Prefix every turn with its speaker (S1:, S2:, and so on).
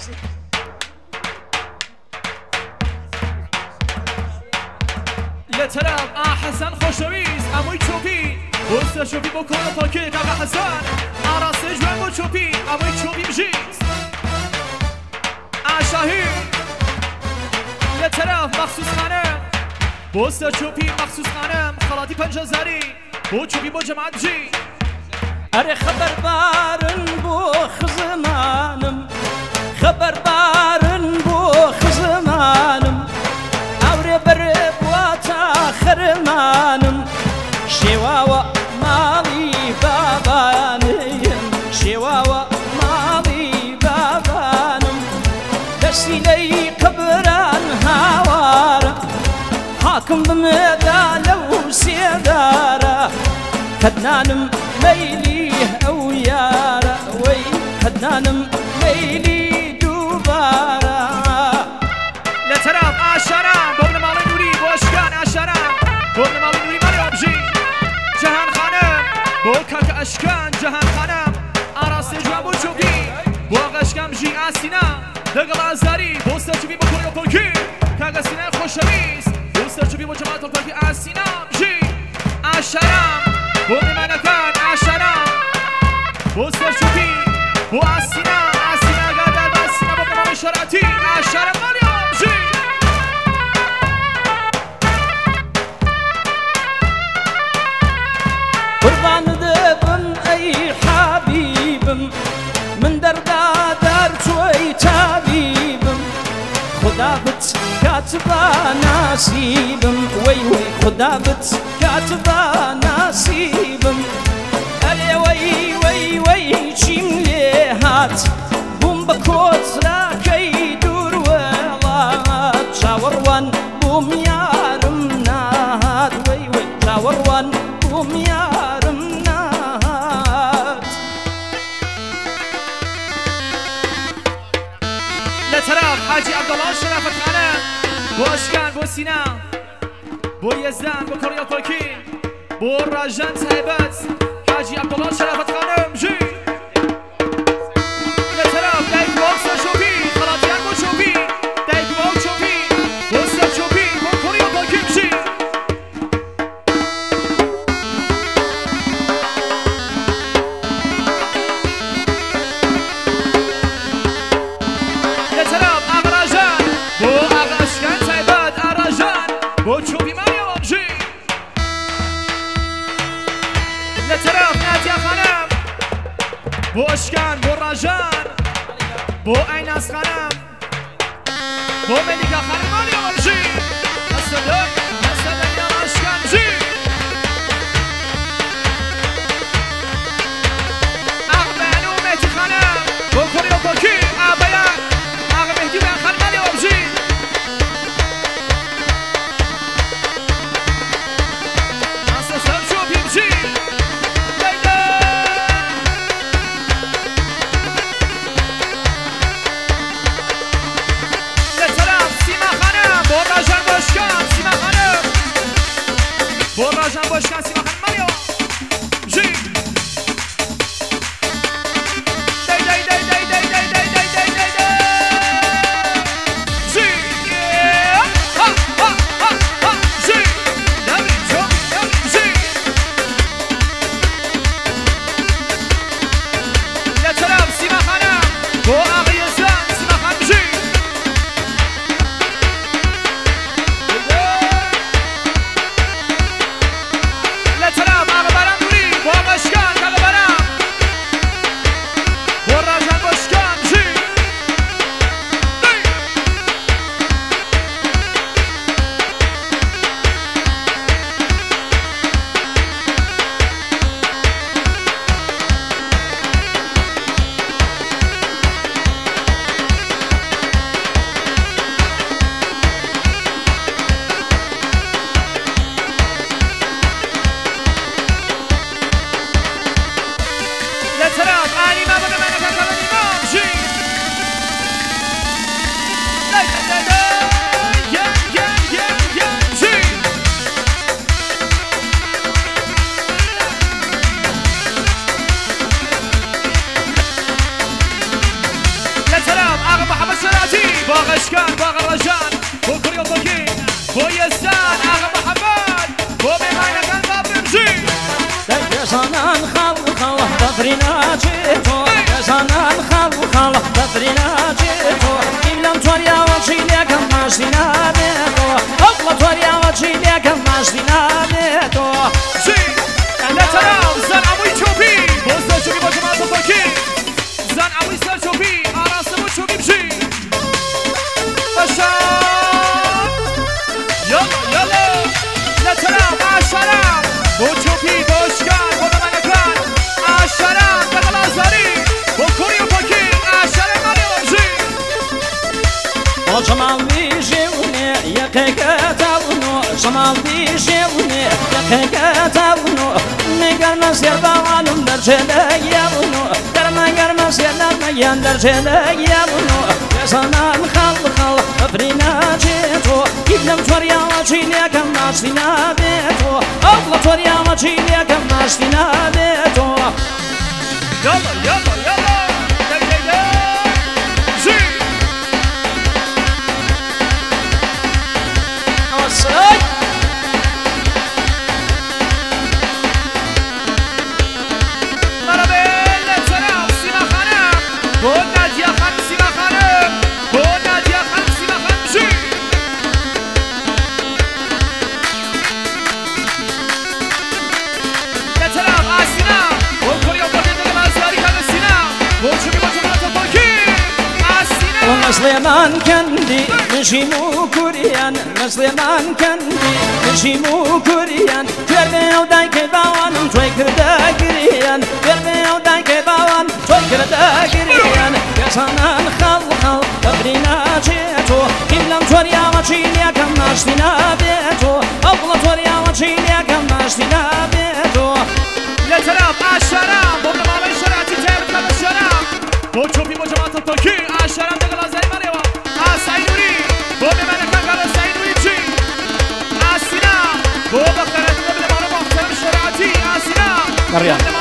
S1: لطرف حسن خوشویز اموی چوبی بوسته چوبی بکنه پاکی قبل حسن عراسه جوان بو چوبی اموی چوبی بجیز شاهی لطرف مخصوص خانم بوسته چوبی مخصوص خانم خلاطی پنجزاری بو چوبی بو جماعت جی
S2: اره خبر بارن بو خزمانم خبر بارن بو خزمانم اوره بر بواتا خرمانم شواوا مالی بابانیم شواوا مالی بابانم دسیلی قبران هاوارا حاکم بمدالو سيدارا خدنانم ميليه او يارا وي خدنانم ميلي دوبارا
S1: لطرف عشرم بابن مال نوری باشکن عشرم بابن مال نوری مالی آبجی جهان خانم با کک اشکن جهان خانم عراسه جوان بو چوبی با قشکم جی اسینا دقل ازاری بوسته چوبی با کنی و پاکی کک اسینا خوشویز بوسته چوبی با جماعت و پاکی اسینا جی عشرم بابن منکن عشرم بوسته چوبی با اسینا اسینا گردن با اسینا بابن مال شرعتی عشرم مالی آبجی
S2: قربان دبم اي حبيبم من دردا در توي تابيبم خدا بت كاتبا نصيبم وي وي خدا بت كاتبا نصيبم الي وي وي وي شيملي هات بوم بكوت راكي دور ولات شاوروان بوم يارم ناد وي وي شاوروان بوم يارم ناد
S1: لطرف حاجی عبدالله شرافت خانم بو اشکن بو سینا بو یزدان بو کوریا پاکی بو راجان صاحبت حاجی عبدالله شرافت خانم جی لطرف دایک باکس چوبی خلاطیان بو چوبی دایک باکس چوبی بوسته چوبی بو کوریا پاکی جی لطرف اغراجان بو اغاشکن صاحبت اغراجان بو چوبی مالی آبجی لطرف ناتیا خانم بو اشکن بو راجان بو ایناس خانم بو ملیکا خانم مالی آبجی نصدق نصدق اشکن جی اغبنو مهدی خانم بو کوریا پاکی آبیان اغ مهدی بین خانم مالی آبجی نصدق چوبی جی لطرف سیما خانم با راجان باشکن سیما خانم باغ اشکان باغ رجان بو کریو بکی بو یزدان آقا محمد بو میمانگان بابرمجی
S2: يزانان خلق دفرنا جيتو يزانان خلق دفرنا جيتو إلهم توريا وجيلك ماشينا بيتو أبلا توريا وجيلك ماشينا بيتو
S1: جي لا ترام زن عوي شوبي بوزا شوبي بجماعة بكي زن عوي سر شوبي عراسمو شوبي بجي بشار يلا يلا لا ترام عشرام بو شوبي بوشكان بو مملكان عشرام دقلازاري بو كوريو بكي عشرام مريم بجي
S2: وجمال بيجيوني يقيك تاونو جمال بيجيوني يقيك تاونو نقر مسير بوانم درجة يابونو قرم مسير نرميان درجة يابونو يزانان خلق أفرينا جيتو يبنم توريا وجيليك ماشينا بيتو أبلا توريا وجيليك ماشينا بيتو
S1: يلا يلا يلا جي
S2: أوصي
S1: مرحبا للسلام سيما خانم بو نادية خانم سيما خانم بو نادية خانم سيما خانم جي للسلام آسينا بو كوريو بكي دقلازاري كان سينا بو شوبي بجماعة بكي آسينا
S2: ومسلمان كندي نجيمو كوريان مسلمان كندي نجيمو كوريان كربي ودايك باوان توي كردا كريان كربي ودايك باوان توي كردا كريان يزانان خلق تبرينا جيتو كلم توريا وجيليا كماشتينا بيتو أبلا توريا وجيليا كماشتينا بيتو
S1: للسلام عشرام بو ممالي شرعتي تعرف لما الشرام بو شوبي بجماعة بكي عشرام دقلازاري مريم آساينوري بو مملكان قال آساينوري بجي آسينا بو بخيرات قبل ما نروح شرعتي آسينا
S2: مريم